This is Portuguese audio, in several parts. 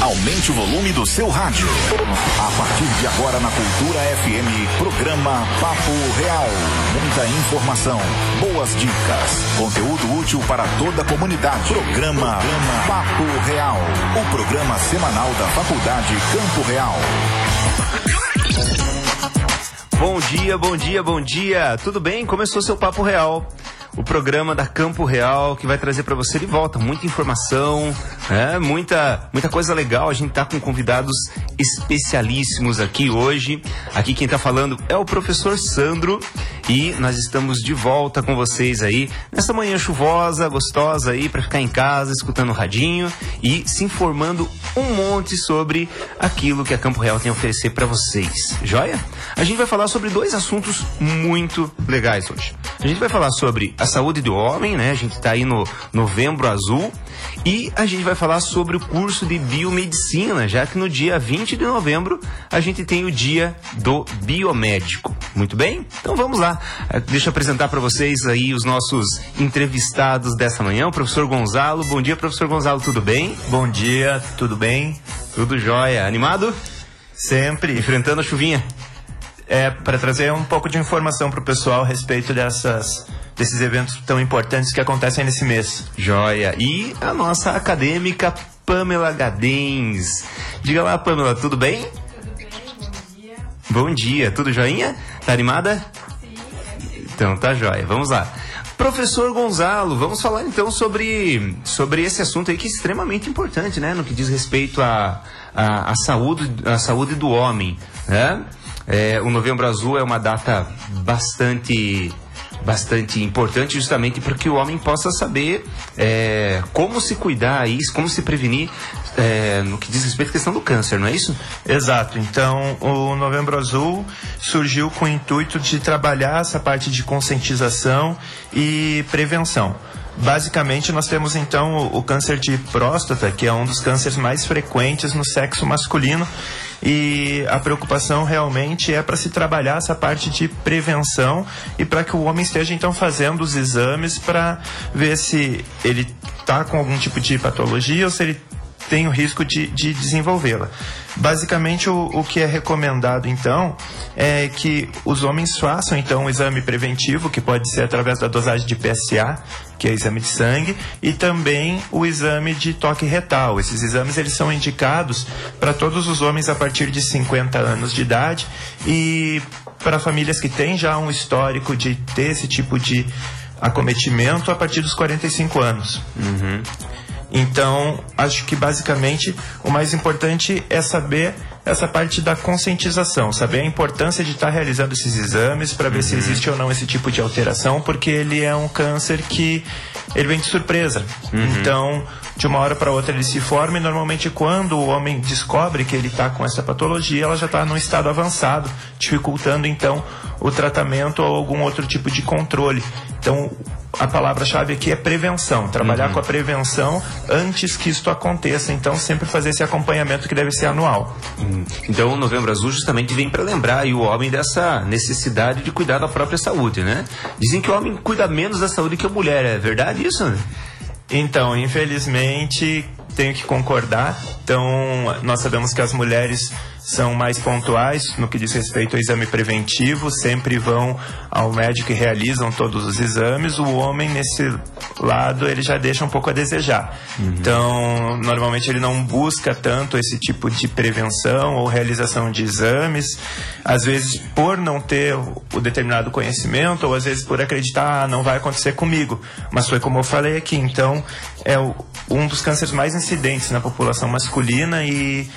Aumente o volume do seu rádio. A partir de agora na Cultura FM, programa Papo Real. Muita informação, boas dicas, conteúdo útil para toda a comunidade. Programa Papo Real, o programa semanal da Faculdade Campo Real. Bom dia, bom dia, bom dia. Tudo bem? Começou seu Papo Real. O programa da Campo Real que vai trazer para você de volta muita informação, muita coisa legal. A gente tá com convidados especialíssimos aqui hoje. Aqui quem tá falando é o professor Sandro e nós estamos de volta com vocês aí nessa manhã chuvosa, gostosa aí para ficar em casa, escutando o radinho e se informando um monte sobre aquilo que a Campo Real tem a oferecer para vocês. Joia? A gente vai falar sobre dois assuntos muito legais hoje. A gente vai falar sobre a saúde do homem, né? A gente tá aí no Novembro Azul. E a gente vai falar sobre o curso de biomedicina, já que no dia 20 de novembro a gente tem o dia do biomédico. Muito bem? Então vamos lá. Deixa eu apresentar para vocês aí os nossos entrevistados dessa manhã. O professor Gonzalo. Bom dia, professor Gonzalo. Tudo bem? Bom dia, tudo bem? Tudo jóia. Animado? Sempre. Enfrentando a chuvinha? Para trazer um pouco de informação para o pessoal a respeito desses eventos tão importantes que acontecem nesse mês. Joia. E a nossa acadêmica Pamela Gadens. Diga lá, Pamela, tudo bem? Tudo bem, bom dia. Bom dia, tudo joinha? Tá animada? Sim. Então tá joia, vamos lá. Professor Gonzalo, vamos falar então sobre esse assunto aí que é extremamente importante, né? No que diz respeito à saúde do homem, né? O Novembro Azul é uma data bastante importante, justamente para que o homem possa saber como se cuidar, como se prevenir no que diz respeito à questão do câncer, não é isso? Exato. Então, o Novembro Azul surgiu com o intuito de trabalhar essa parte de conscientização e prevenção. Basicamente, nós temos então o câncer de próstata, que é um dos cânceres mais frequentes no sexo masculino. E a preocupação realmente é para se trabalhar essa parte de prevenção e para que o homem esteja então fazendo os exames para ver se ele está com algum tipo de patologia ou se ele tem o risco de desenvolvê-la. Basicamente, o que é recomendado, então, é que os homens façam, então, um exame preventivo, que pode ser através da dosagem de PSA, que é exame de sangue, e também o exame de toque retal. Esses exames, eles são indicados para todos os homens a partir de 50 anos de idade e para famílias que têm já um histórico de ter esse tipo de acometimento a partir dos 45 anos. Uhum. Então, acho que basicamente o mais importante é saber essa parte da conscientização, saber a importância de estar realizando esses exames para ver se existe ou não esse tipo de alteração, porque ele é um câncer que ele vem de surpresa. Então, de uma hora para outra ele se forma e normalmente quando o homem descobre que ele está com essa patologia, ela já está num estado avançado, dificultando então o tratamento ou algum outro tipo de controle. Então, a palavra-chave aqui é prevenção, trabalhar com a prevenção antes que isto aconteça, então sempre fazer esse acompanhamento que deve ser anual. Então o Novembro Azul justamente vem para lembrar aí o homem dessa necessidade de cuidar da própria saúde, né? Dizem que o homem cuida menos da saúde que a mulher, é verdade isso, né? Então, infelizmente, tenho que concordar. Então, nós sabemos que as mulheres são mais pontuais no que diz respeito ao exame preventivo, sempre vão ao médico e realizam todos os exames. O homem, nesse lado, ele já deixa um pouco a desejar. Então, normalmente ele não busca tanto esse tipo de prevenção ou realização de exames, às vezes por não ter o determinado conhecimento, ou às vezes por acreditar, não vai acontecer comigo. Mas foi como eu falei aqui, então, é um dos cânceres mais incidentes na população masculina e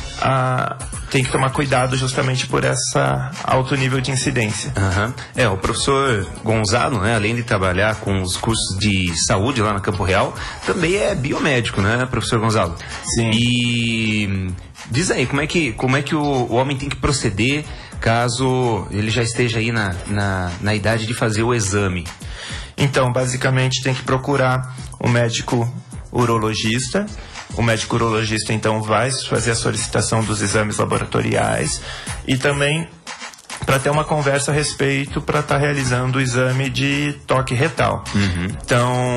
tem que tomar cuidado justamente por essa alto nível de incidência. O professor Gonzalo, né, além de trabalhar com os cursos de saúde lá na Campo Real, também é biomédico, né, professor Gonzalo? Sim. E diz aí, como é que o homem tem que proceder caso ele já esteja aí na idade de fazer o exame? Então, basicamente, tem que procurar um médico urologista. O médico urologista, então, vai fazer a solicitação dos exames laboratoriais e também para ter uma conversa a respeito para estar realizando o exame de toque retal. Então,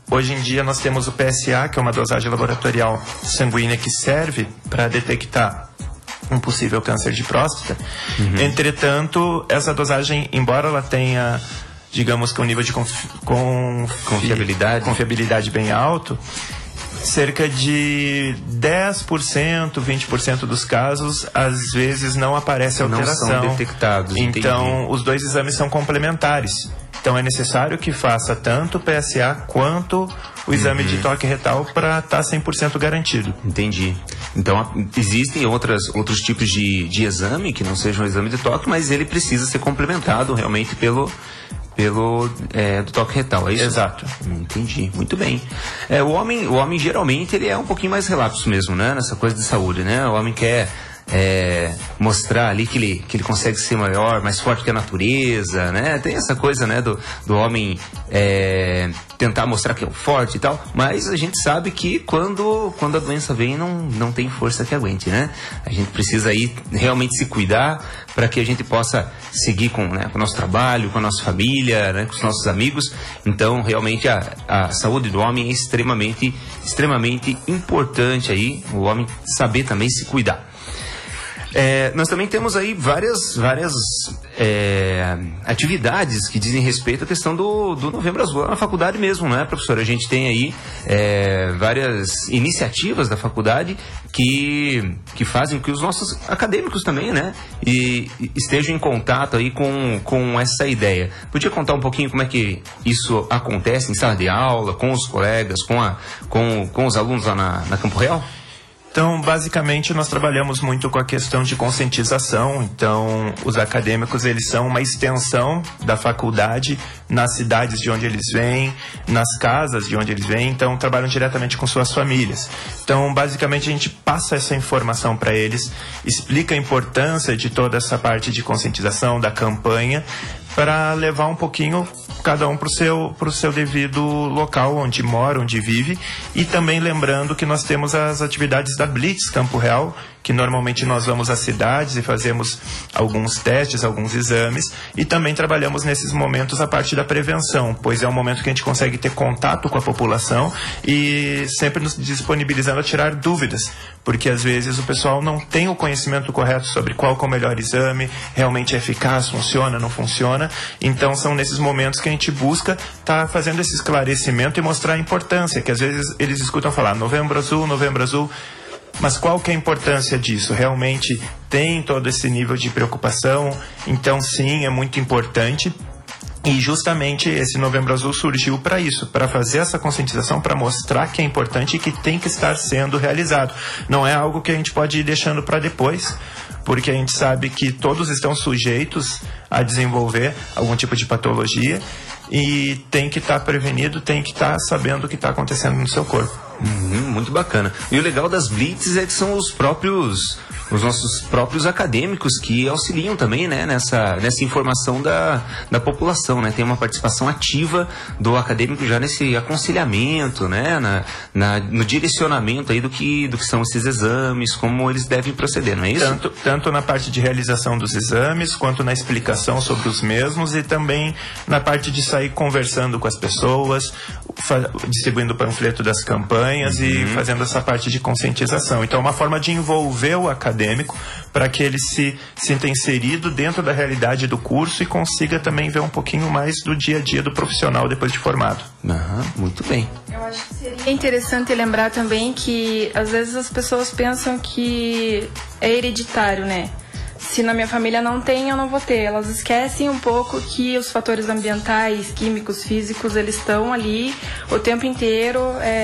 hoje em dia nós temos o PSA, que é uma dosagem laboratorial sanguínea que serve para detectar um possível câncer de próstata. Entretanto, essa dosagem, embora ela tenha, digamos que um nível de confiabilidade bem alto, cerca de 10%, 20% dos casos, às vezes não aparece alteração. Não são detectados. Então, entendi. os dois exames são complementares. Então, é necessário que faça tanto o PSA quanto o exame de toque retal para estar 100% garantido. Entendi. Então, existem outros tipos de exame que não sejam o exame de toque, mas ele precisa ser complementado realmente pelo do toque retal, é isso? Exato. Entendi, muito bem. O homem geralmente ele é um pouquinho mais relapso mesmo, né? Nessa coisa de saúde, né? O homem quer mostrar ali que ele consegue ser maior, mais forte que a natureza, né? Tem essa coisa, né, do homem tentar mostrar que é forte e tal, mas a gente sabe que quando a doença vem não tem força que aguente, né? A gente precisa aí realmente se cuidar para que a gente possa seguir com o nosso trabalho, com a nossa família, né, com os nossos amigos. Então, realmente a saúde do homem é extremamente importante aí, o homem saber também se cuidar. Nós também temos aí várias atividades que dizem respeito à questão do Novembro Azul na faculdade mesmo, né, professor? A gente tem aí várias iniciativas da faculdade que fazem que os nossos acadêmicos também, né, estejam em contato aí com essa ideia. Podia contar um pouquinho como é que isso acontece em sala de aula, com os colegas, com os alunos lá na Campo Real? Então, basicamente, nós trabalhamos muito com a questão de conscientização. Então, os acadêmicos, eles são uma extensão da faculdade nas cidades de onde eles vêm, nas casas de onde eles vêm. Então, trabalham diretamente com suas famílias. Então, basicamente, a gente passa essa informação para eles, explica a importância de toda essa parte de conscientização, da campanha, para levar um pouquinho cada um para o seu devido local, onde mora, onde vive. E também lembrando que nós temos as atividades da Blitz Campo Real, que normalmente nós vamos às cidades e fazemos alguns testes, alguns exames, e também trabalhamos nesses momentos a parte da prevenção, pois é um momento que a gente consegue ter contato com a população e sempre nos disponibilizando a tirar dúvidas, porque às vezes o pessoal não tem o conhecimento correto sobre qual que é o melhor exame, realmente é eficaz, funciona, não funciona. Então são nesses momentos que a gente busca estar fazendo esse esclarecimento e mostrar a importância, que às vezes eles escutam falar Novembro Azul, mas qual que é a importância disso? Realmente tem todo esse nível de preocupação? Então sim, é muito importante. E justamente esse Novembro Azul surgiu para isso, para fazer essa conscientização, para mostrar que é importante e que tem que estar sendo realizado. Não é algo que a gente pode ir deixando para depois, porque a gente sabe que todos estão sujeitos a desenvolver algum tipo de patologia e tem que estar prevenido, tem que estar sabendo o que está acontecendo no seu corpo. Muito bacana. E o legal das Blitz é que são os nossos próprios acadêmicos que auxiliam também, né, nessa informação da população, né? Tem uma participação ativa do acadêmico já nesse aconselhamento, né, no direcionamento aí do que são esses exames, como eles devem proceder, não é isso? Tanto na parte de realização dos exames, quanto na explicação sobre os mesmos e também na parte de sair conversando com as pessoas, distribuindo o panfleto das campanhas e fazendo essa parte de conscientização. Então é uma forma de envolver o acadêmico para que ele se sinta inserido dentro da realidade do curso e consiga também ver um pouquinho mais do dia a dia do profissional depois de formado. Muito bem. Eu acho que seria interessante lembrar também que às vezes as pessoas pensam que é hereditário, né? Se na minha família não tem, eu não vou ter. Elas esquecem um pouco que os fatores ambientais, químicos, físicos, eles estão ali o tempo inteiro.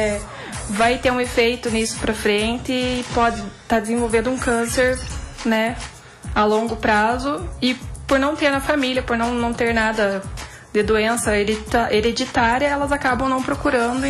Vai ter um efeito nisso pra frente e pode estar desenvolvendo um câncer, né, a longo prazo. E por não ter na família, por não ter nada de doença hereditária, elas acabam não procurando e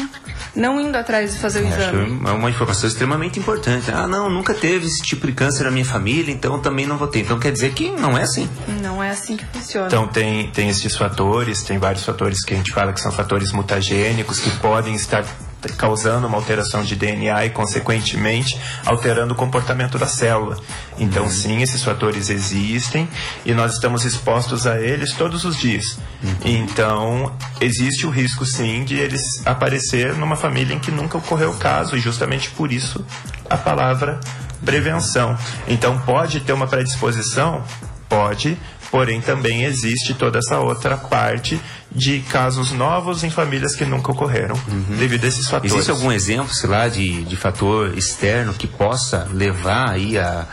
não indo atrás de fazer o exame. É uma informação extremamente importante. Não, nunca teve esse tipo de câncer na minha família, então eu também não vou ter. Então quer dizer que não é assim. Não é assim que funciona. Então tem esses fatores, tem vários fatores que a gente fala que são fatores mutagênicos, que podem estar causando uma alteração de DNA e, consequentemente, alterando o comportamento da célula. Então, sim, esses fatores existem e nós estamos expostos a eles todos os dias. Então, existe o risco, sim, de eles aparecer numa família em que nunca ocorreu o caso, e justamente por isso a palavra prevenção. Então, pode ter uma predisposição? Pode, porém também existe toda essa outra parte de casos novos em famílias que nunca ocorreram, devido a esses fatores. Existe algum exemplo, sei lá, de fator externo que possa levar aí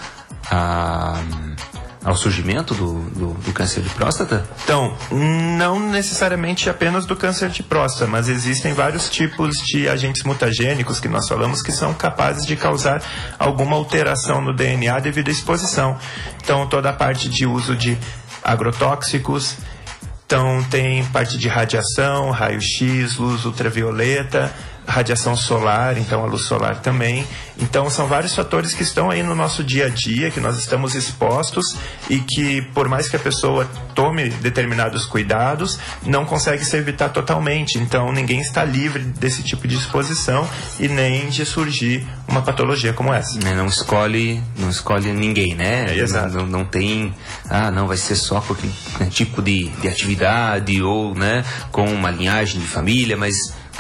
ao surgimento do câncer de próstata? Então, não necessariamente apenas do câncer de próstata, mas existem vários tipos de agentes mutagênicos que nós falamos que são capazes de causar alguma alteração no DNA devido à exposição. Então, toda a parte de uso de agrotóxicos, então tem parte de radiação, raio-x, luz ultravioleta, radiação solar, então a luz solar também. Então são vários fatores que estão aí no nosso dia a dia, que nós estamos expostos e que, por mais que a pessoa tome determinados cuidados, não consegue se evitar totalmente. Então ninguém está livre desse tipo de exposição e nem de surgir uma patologia como essa. Não escolhe ninguém, né? Exato. Não tem, não vai ser só com aquele tipo de atividade ou, né, com uma linhagem de família, mas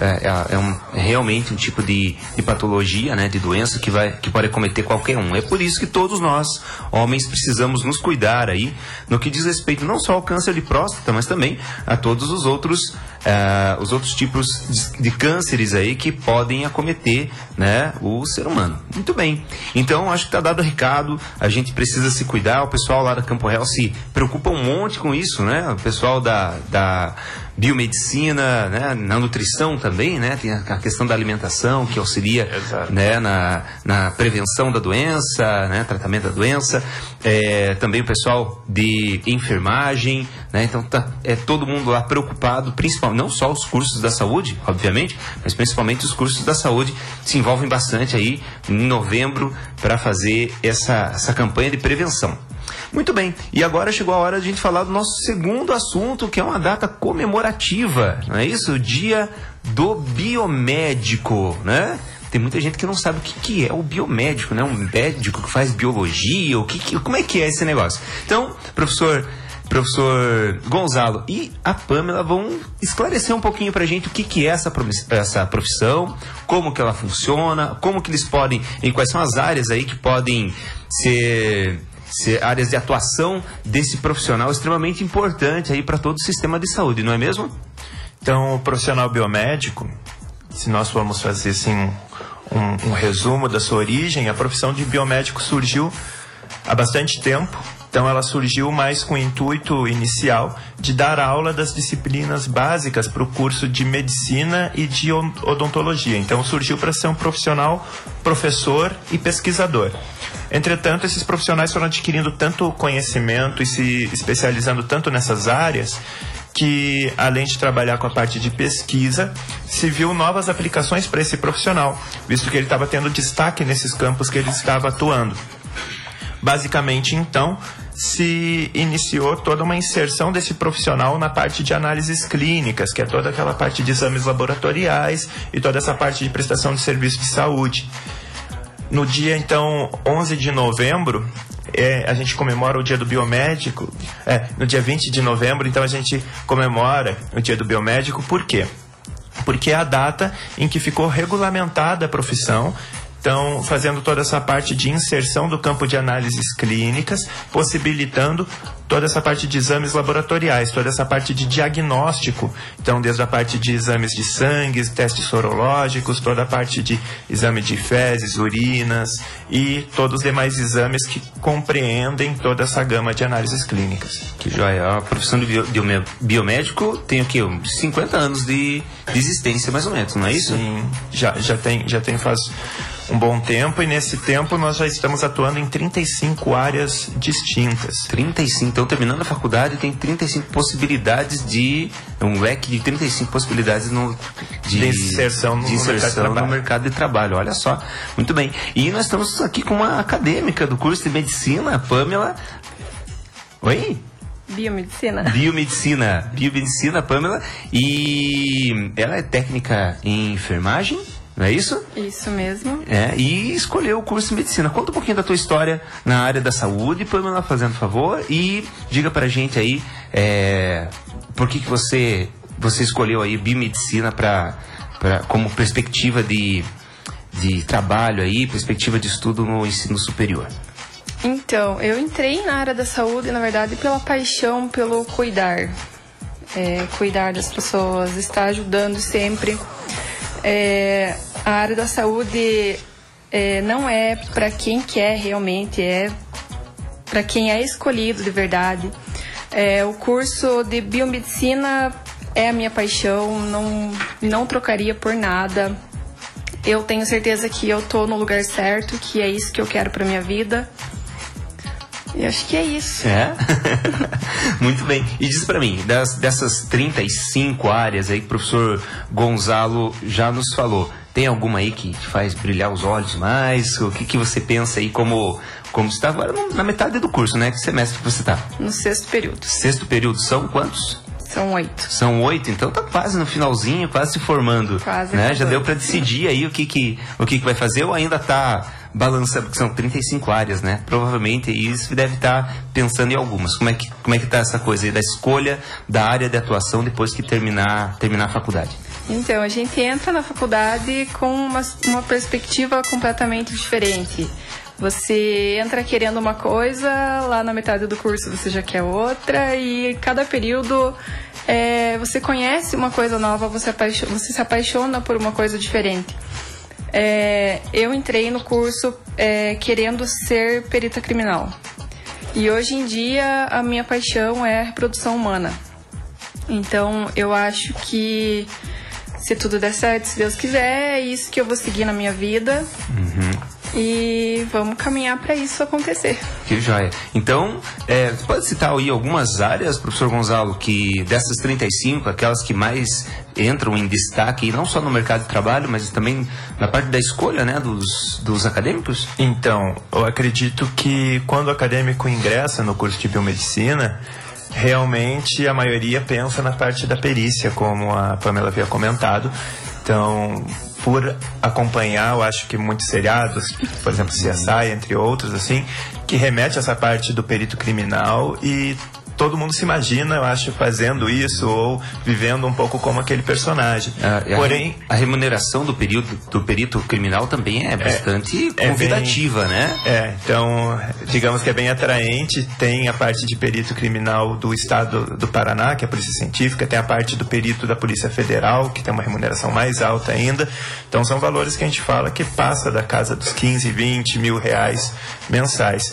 é realmente um tipo de patologia, né, de doença que pode acometer qualquer um. É por isso que todos nós, homens, precisamos nos cuidar aí no que diz respeito não só ao câncer de próstata, mas também a todos os outros tipos de cânceres aí que podem acometer, né, o ser humano. Muito bem. Então, acho que está dado o recado. A gente precisa se cuidar. O pessoal lá da Campo Real se preocupa um monte com isso, né? O pessoal da biomedicina, né, na nutrição também, né, tem a questão da alimentação que auxilia, né, na prevenção da doença, né, tratamento da doença, também o pessoal de enfermagem, né, então todo mundo lá preocupado, principalmente, não só os cursos da saúde, obviamente, mas principalmente os cursos da saúde se envolvem bastante aí em novembro para fazer essa campanha de prevenção. Muito bem, e agora chegou a hora de a gente falar do nosso segundo assunto, que é uma data comemorativa, não é isso? O Dia do Biomédico, né? Tem muita gente que não sabe o que é o biomédico, né? Um médico que faz biologia, como é que é esse negócio? Então, professor Gonzalo e a Pamela vão esclarecer um pouquinho pra gente o que é essa profissão, como que ela funciona, como que eles podem, e quais são as áreas aí que podem ser áreas de atuação desse profissional extremamente importante aí para todo o sistema de saúde, não é mesmo? Então, o profissional biomédico, se nós formos fazer assim um resumo da sua origem, a profissão de biomédico surgiu há bastante tempo. Então ela surgiu mais com o intuito inicial de dar aula das disciplinas básicas para o curso de medicina e de odontologia. Então surgiu para ser um profissional, professor e pesquisador. Entretanto, esses profissionais foram adquirindo tanto conhecimento e se especializando tanto nessas áreas que, além de trabalhar com a parte de pesquisa, se viu novas aplicações para esse profissional, visto que ele estava tendo destaque nesses campos que ele estava atuando. Basicamente, então, se iniciou toda uma inserção desse profissional na parte de análises clínicas, que é toda aquela parte de exames laboratoriais e toda essa parte de prestação de serviço de saúde. No dia, então, 11 de novembro, a gente comemora o Dia do Biomédico. No dia 20 de novembro, então, a gente comemora o Dia do Biomédico. Por quê? Porque é a data em que ficou regulamentada a profissão. Então, fazendo toda essa parte de inserção do campo de análises clínicas, possibilitando toda essa parte de exames laboratoriais, toda essa parte de diagnóstico. Então, desde a parte de exames de sangue, testes sorológicos, toda a parte de exame de fezes, urinas e todos os demais exames que compreendem toda essa gama de análises clínicas. Que joia. A profissão de biomédico tem o quê? 50 anos de existência, mais ou menos, não é isso? Sim, já tem faz um bom tempo, e nesse tempo nós já estamos atuando em 35 áreas distintas. 35, então terminando a faculdade tem 35 possibilidades um leque de 35 possibilidades de inserção no mercado de trabalho. Olha só, muito bem. E nós estamos aqui com uma acadêmica do curso de medicina, Pamela. Oi? Biomedicina, Pamela. E ela é técnica em enfermagem? não é isso? Isso mesmo. E escolheu o curso de medicina. Conta um pouquinho da tua história na área da saúde, Pamela, fazendo favor, e diga pra gente aí por que você escolheu aí biomedicina como perspectiva de trabalho aí, perspectiva de estudo no ensino superior. Então, eu entrei na área da saúde, na verdade, pela paixão pelo cuidar. Cuidar das pessoas, estar ajudando sempre. A área da saúde não é para quem quer realmente, é para quem é escolhido de verdade. O curso de biomedicina é a minha paixão, não trocaria por nada. Eu tenho certeza que eu tô no lugar certo, que é isso que eu quero para minha vida. E acho que é isso. Muito bem. E diz pra mim, dessas 35 áreas aí que o professor Gonzalo já nos falou, tem alguma aí que te faz brilhar os olhos mais? O que você pensa aí como você está agora na metade do curso, né? Que semestre que você está? No 6º período. 6º período, são quantos? São 8. São 8, então tá quase no finalzinho, quase se formando. Quase. Né? Já deu para decidir aí o que vai fazer, ou ainda tá balançando, porque são 35 áreas, né? Provavelmente isso deve estar pensando em algumas. Como é que tá essa coisa aí da escolha da área de atuação depois que terminar a faculdade? Então, a gente entra na faculdade com uma perspectiva completamente diferente. Você entra querendo uma coisa, lá na metade do curso você já quer outra, e cada período você conhece uma coisa nova, você se apaixona por uma coisa diferente. Eu entrei no curso querendo ser perita criminal. E hoje em dia a minha paixão é a reprodução humana. Então eu acho que se tudo der certo, se Deus quiser, é isso que eu vou seguir na minha vida. E vamos caminhar para isso acontecer. Que joia. Então, você pode citar aí algumas áreas, professor Gonzalo, que dessas 35, aquelas que mais entram em destaque, não só no mercado de trabalho, mas também na parte da escolha, né, dos acadêmicos? Então, eu acredito que quando o acadêmico ingressa no curso de biomedicina, realmente a maioria pensa na parte da perícia, como a Pamela havia comentado. Então, por acompanhar, eu acho que muitos seriados, por exemplo, CSI, entre outros, assim, que remete a essa parte do perito criminal, e todo mundo se imagina, eu acho, fazendo isso ou vivendo um pouco como aquele personagem. Porém, a remuneração do perito criminal também é bastante convidativa, né? Então, digamos que é bem atraente. Tem a parte de perito criminal do estado do Paraná, que é a Polícia Científica, tem a parte do perito da Polícia Federal, que tem uma remuneração mais alta ainda. Então, são valores que a gente fala que passa da casa dos 15, 20 mil reais mensais.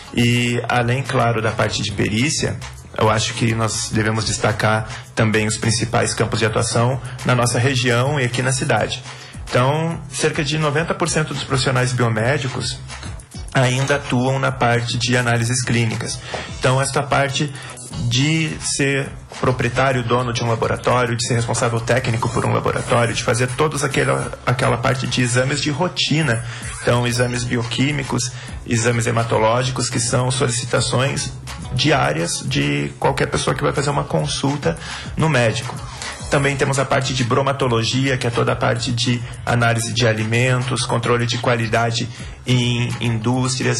E, além, claro, da parte de perícia, eu acho que nós devemos destacar também os principais campos de atuação na nossa região e aqui na cidade. Então, cerca de 90% dos profissionais biomédicos ainda atuam na parte de análises clínicas. Então, esta parte de ser proprietário, dono de um laboratório, de ser responsável técnico por um laboratório, de fazer toda aquela parte de exames de rotina, então exames bioquímicos, exames hematológicos, que são solicitações diárias de qualquer pessoa que vai fazer uma consulta no médico. Também temos a parte de bromatologia, que é toda a parte de análise de alimentos, controle de qualidade em indústrias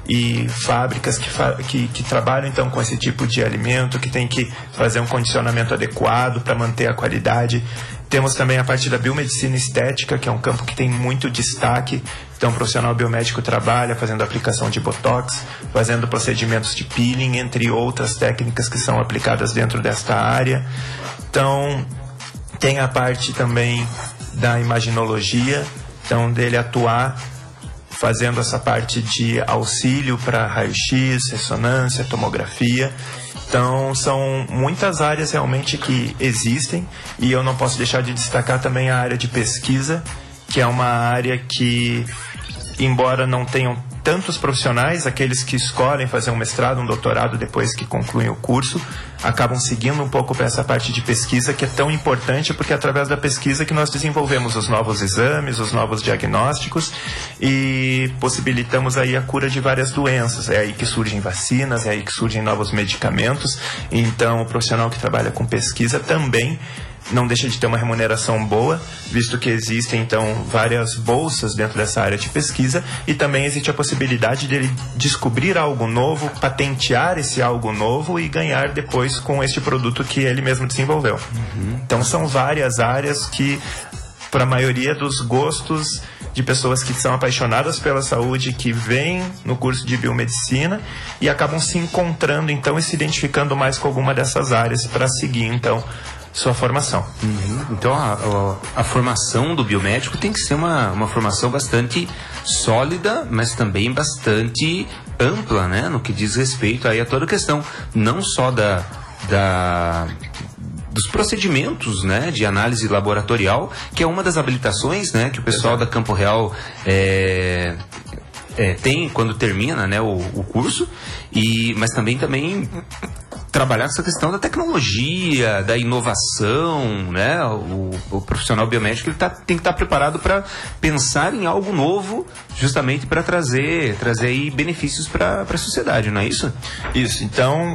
e fábricas que trabalham então com esse tipo de alimento, que tem que fazer um condicionamento adequado para manter a qualidade. Temos também a parte da biomedicina estética, que é um campo que tem muito destaque. Então, o profissional biomédico trabalha fazendo aplicação de botox, fazendo procedimentos de peeling, entre outras técnicas que são aplicadas dentro desta área. Então, tem a parte também da imaginologia, então dele atuar fazendo essa parte de auxílio para raio-x, ressonância, tomografia. Então, são muitas áreas realmente que existem, e eu não posso deixar de destacar também a área de pesquisa, que é uma área que, embora não tenham tantos profissionais, aqueles que escolhem fazer um mestrado, um doutorado depois que concluem o curso, acabam seguindo um pouco para essa parte de pesquisa, que é tão importante, porque é através da pesquisa que nós desenvolvemos os novos exames, os novos diagnósticos, e possibilitamos aí a cura de várias doenças. É aí que surgem vacinas, é aí que surgem novos medicamentos. Então, o profissional que trabalha com pesquisa também não deixa de ter uma remuneração boa, visto que existem, então, várias bolsas dentro dessa área de pesquisa, e também existe a possibilidade dele descobrir algo novo, patentear esse algo novo e ganhar depois com este produto que ele mesmo desenvolveu. Então, são várias áreas que, para a maioria dos gostos de pessoas que são apaixonadas pela saúde, que vêm no curso de biomedicina e acabam se encontrando, então, e se identificando mais com alguma dessas áreas para seguir, então, sua formação. Então a formação do biomédico tem que ser uma formação bastante sólida, mas também bastante ampla, né? No que diz respeito aí a toda a questão, não só dos procedimentos, né, de análise laboratorial, que é uma das habilitações, né, que o pessoal da Campo Real tem quando termina, né, o curso, mas também trabalhar essa questão da tecnologia, da inovação, né? O profissional biomédico tem que estar preparado para pensar em algo novo, justamente para trazer aí benefícios para a sociedade, não é isso? Isso. Então,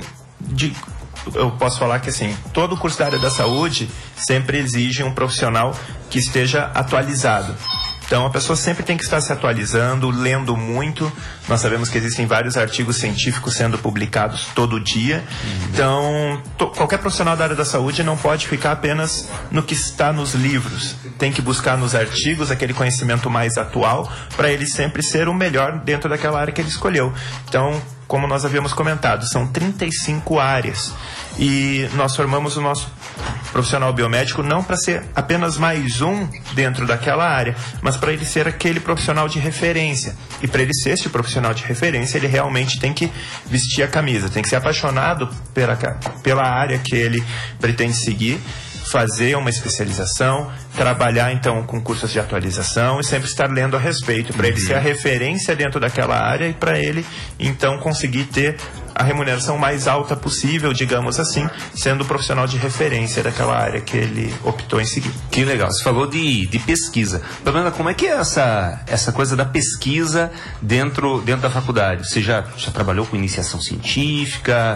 eu posso falar que, assim, todo curso da área da saúde sempre exige um profissional que esteja atualizado. Então, a pessoa sempre tem que estar se atualizando, lendo muito. Nós sabemos que existem vários artigos científicos sendo publicados todo dia. Então, qualquer profissional da área da saúde não pode ficar apenas no que está nos livros. Tem que buscar nos artigos aquele conhecimento mais atual para ele sempre ser o melhor dentro daquela área que ele escolheu. Então, como nós havíamos comentado, são 35 áreas. E nós formamos o nosso profissional biomédico não para ser apenas mais um dentro daquela área, mas para ele ser aquele profissional de referência. E para ele ser esse profissional de referência, ele realmente tem que vestir a camisa, tem que ser apaixonado pela área que ele pretende seguir, fazer uma especialização, trabalhar então com cursos de atualização e sempre estar lendo a respeito, para ele ser a referência dentro daquela área e para ele então conseguir ter a remuneração mais alta possível, digamos assim, sendo o profissional de referência daquela área que ele optou em seguir. Que legal, você falou de pesquisa. Fernanda, como é que é essa coisa da pesquisa dentro da faculdade? Você já trabalhou com iniciação científica?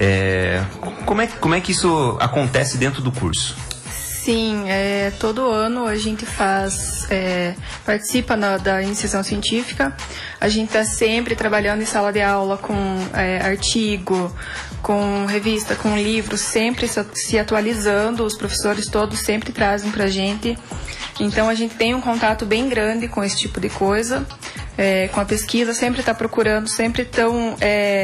Como é que isso acontece dentro do curso? Sim, todo ano a gente participa da iniciação científica. A gente está sempre trabalhando em sala de aula com artigo, com revista, com livro, sempre se atualizando. Os professores todos sempre trazem para a gente. Então a gente tem um contato bem grande com esse tipo de coisa, com a pesquisa, sempre está procurando, sempre estão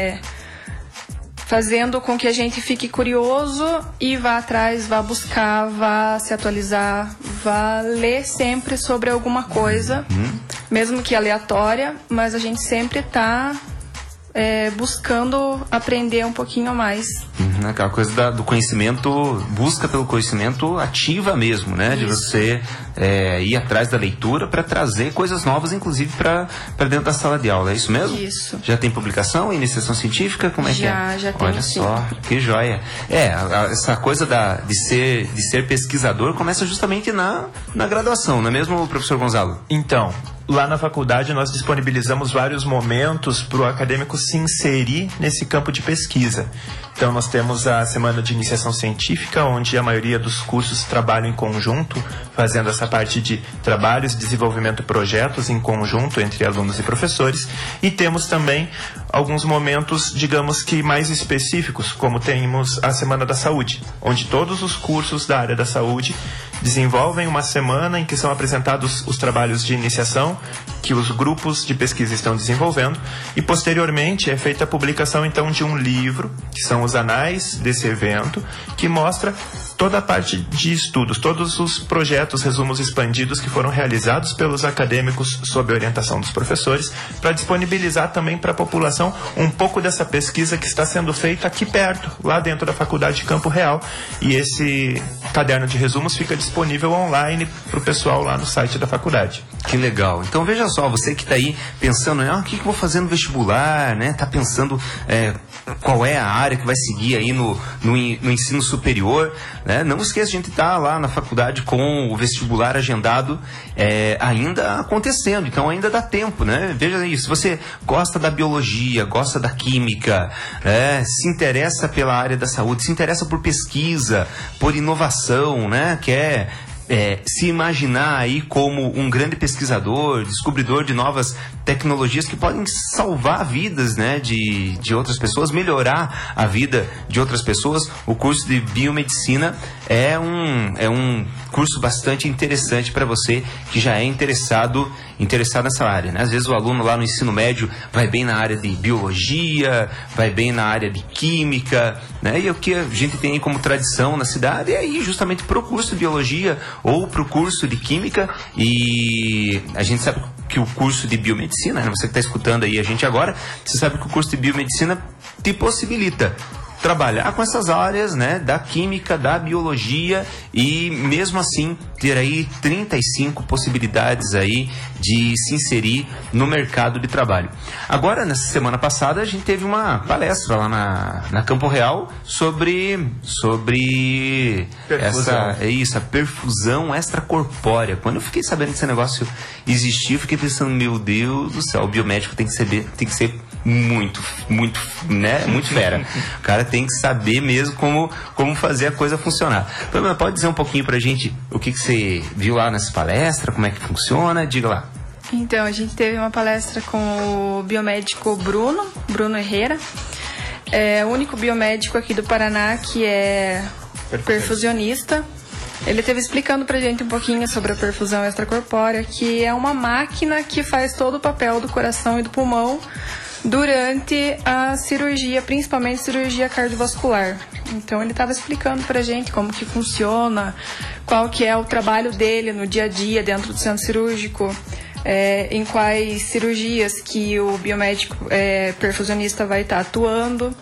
fazendo com que a gente fique curioso e vá atrás, vá buscar, vá se atualizar, vá ler sempre sobre alguma coisa, mesmo que aleatória, mas a gente sempre está buscando aprender um pouquinho mais. Aquela coisa do conhecimento, busca pelo conhecimento ativa mesmo, né? Isso. De você ir atrás da leitura para trazer coisas novas, inclusive para dentro da sala de aula, é isso mesmo? Isso. Já tem publicação, iniciação científica? Como é que é? Já tem. Olha só, que joia. Essa coisa de ser pesquisador começa justamente na graduação, não é mesmo, professor Gonzalo? Então, lá na faculdade nós disponibilizamos vários momentos para o acadêmico se inserir nesse campo de pesquisa. Então nós temos a semana de iniciação científica, onde a maioria dos cursos trabalham em conjunto, fazendo essa parte de trabalhos, desenvolvimento de projetos em conjunto entre alunos e professores. E temos também alguns momentos, digamos que mais específicos, como temos a Semana da Saúde, onde todos os cursos da área da saúde desenvolvem uma semana em que são apresentados os trabalhos de iniciação que os grupos de pesquisa estão desenvolvendo e posteriormente é feita a publicação então de um livro, que são os anais desse evento, que mostra toda a parte de estudos, todos os projetos, resumos expandidos que foram realizados pelos acadêmicos sob a orientação dos professores, para disponibilizar também para a população um pouco dessa pesquisa que está sendo feita aqui perto, lá dentro da Faculdade de Campo Real. E esse caderno de resumos fica disponível online para o pessoal lá no site da faculdade. Que legal. Então veja só, você que está aí pensando, o que eu vou fazer no vestibular, né? Tá pensando qual é a área que vai seguir aí no ensino superior, né? Não esqueça, a gente está lá na faculdade com o vestibular agendado ainda acontecendo, então ainda dá tempo, né? Veja aí, se você gosta da biologia, gosta da química, se interessa pela área da saúde, se interessa por pesquisa, por inovação, né? Quer se imaginar aí como um grande pesquisador, descobridor de novas tecnologias que podem salvar vidas, né, de outras pessoas, melhorar a vida de outras pessoas, o curso de biomedicina é um curso bastante interessante para você que já é interessado nessa área, né? Às vezes o aluno lá no ensino médio vai bem na área de biologia, vai bem na área de química, né? E o que a gente tem aí como tradição na cidade é ir justamente para o curso de biologia ou para o curso de química, e a gente sabe que o curso de biomedicina, né? Você que está escutando aí a gente agora, você sabe que o curso de biomedicina te possibilita trabalhar com essas áreas, né, da química, da biologia, e mesmo assim ter aí 35 possibilidades aí de se inserir no mercado de trabalho. Agora, nessa semana passada, a gente teve uma palestra lá na Campo Real sobre a perfusão extracorpórea. Quando eu fiquei sabendo que esse negócio existia, eu fiquei pensando, meu Deus do céu, o biomédico tem que ser muito fera. O cara tem que saber mesmo como fazer a coisa funcionar. Pamela, pode dizer um pouquinho pra gente o que você viu lá nessa palestra, como é que funciona? Diga lá. Então, a gente teve uma palestra com o biomédico Bruno Herrera, o único biomédico aqui do Paraná que é perfusionista. Ele esteve explicando pra gente um pouquinho sobre a perfusão extracorpórea, que é uma máquina que faz todo o papel do coração e do pulmão durante a cirurgia, principalmente cirurgia cardiovascular. Então ele estava explicando pra gente como que funciona, qual que é o trabalho dele no dia a dia dentro do centro cirúrgico, em quais cirurgias que o biomédico perfusionista vai estar atuando.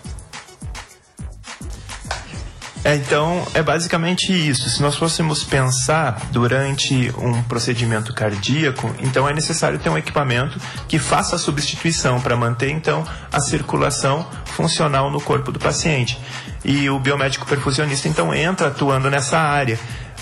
Então, é basicamente isso. Se nós fôssemos pensar durante um procedimento cardíaco, então é necessário ter um equipamento que faça a substituição para manter, então, a circulação funcional no corpo do paciente. E o biomédico perfusionista, então, entra atuando nessa área.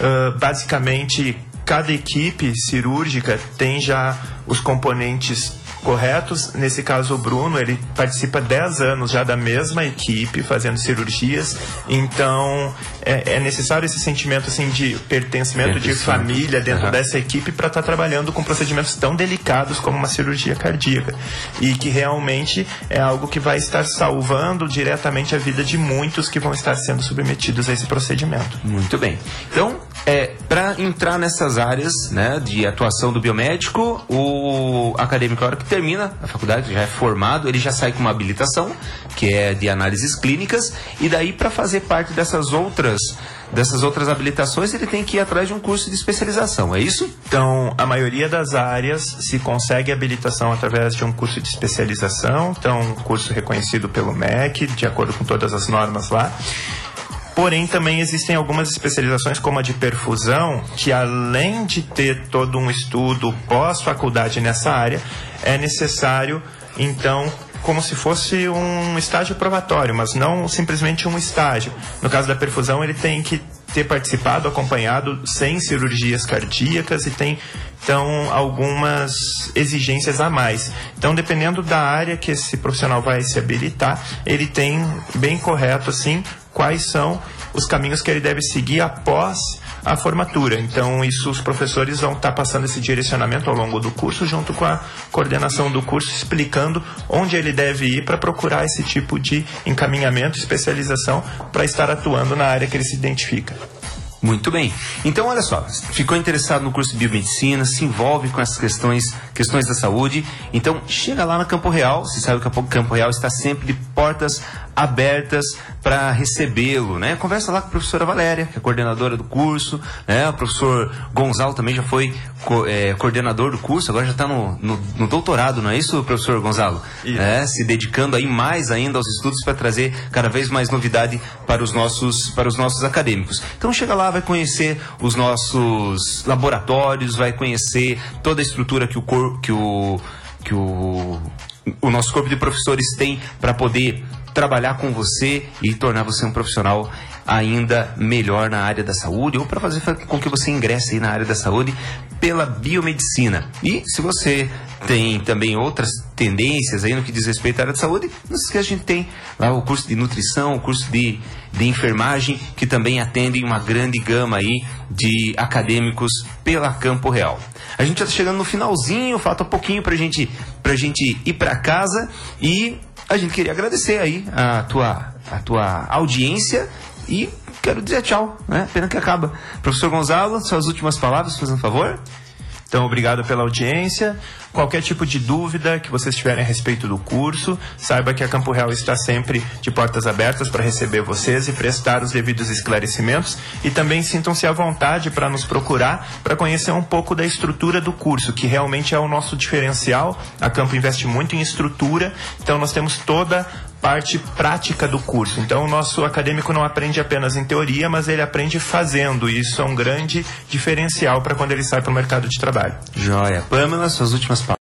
Basicamente, cada equipe cirúrgica tem já os componentes corretos. Nesse caso, o Bruno, ele participa 10 anos já da mesma equipe, fazendo cirurgias. Então, é necessário esse sentimento assim, de pertencimento de família dentro dessa equipe para estar trabalhando com procedimentos tão delicados como uma cirurgia cardíaca. E que realmente é algo que vai estar salvando diretamente a vida de muitos que vão estar sendo submetidos a esse procedimento. Muito bem. Então, para entrar nessas áreas, né, de atuação do biomédico, o acadêmico, a hora que termina a faculdade, já é formado, ele já sai com uma habilitação, que é de análises clínicas, e daí para fazer parte dessas outras habilitações, ele tem que ir atrás de um curso de especialização, é isso? Então, a maioria das áreas se consegue habilitação através de um curso de especialização, então um curso reconhecido pelo MEC, de acordo com todas as normas lá. Porém, também existem algumas especializações, como a de perfusão, que além de ter todo um estudo pós-faculdade nessa área, é necessário, então, como se fosse um estágio probatório, mas não simplesmente um estágio. No caso da perfusão, ele tem que ter participado, acompanhado 100 cirurgias cardíacas e tem, então, algumas exigências a mais. Então, dependendo da área que esse profissional vai se habilitar, ele tem bem correto, assim, quais são os caminhos que ele deve seguir após a formatura. Então, isso os professores vão estar passando esse direcionamento ao longo do curso, junto com a coordenação do curso, explicando onde ele deve ir para procurar esse tipo de encaminhamento, especialização, para estar atuando na área que ele se identifica. Muito bem. Então, olha só, ficou interessado no curso de biomedicina, se envolve com essas questões da saúde, então chega lá na Campo Real. Você sabe que a Campo Real está sempre de portas abertas para recebê-lo, né? Conversa lá com a professora Valéria, que é coordenadora do curso, né? O professor Gonzalo também já foi coordenador do curso, agora já está no doutorado, não é isso, professor Gonzalo? Se dedicando aí mais ainda aos estudos para trazer cada vez mais novidade para os nossos acadêmicos. Então chega lá, vai conhecer os nossos laboratórios, vai conhecer toda a estrutura que o nosso corpo de professores tem para poder trabalhar com você e tornar você um profissional ainda melhor na área da saúde, ou para fazer com que você ingresse aí na área da saúde pela biomedicina. E se você tem também outras tendências aí no que diz respeito à área de saúde, não se esqueça, a gente tem lá o curso de nutrição, o curso de enfermagem, que também atendem uma grande gama aí de acadêmicos pela Campo Real. A gente já está chegando no finalzinho, falta um pouquinho pra gente ir para casa, e a gente queria agradecer aí a tua audiência e quero dizer tchau, né? Pena que acaba. Professor Gonzalo, suas últimas palavras, fazendo um favor. Então, obrigado pela audiência. Qualquer tipo de dúvida que vocês tiverem a respeito do curso, saiba que a Campo Real está sempre de portas abertas para receber vocês e prestar os devidos esclarecimentos. E também sintam-se à vontade para nos procurar, para conhecer um pouco da estrutura do curso, que realmente é o nosso diferencial. A Campo investe muito em estrutura, então nós temos toda parte prática do curso. Então o nosso acadêmico não aprende apenas em teoria, mas ele aprende fazendo, e isso é um grande diferencial para quando ele sai para o mercado de trabalho. Joia. Pâmela, suas últimas palavras.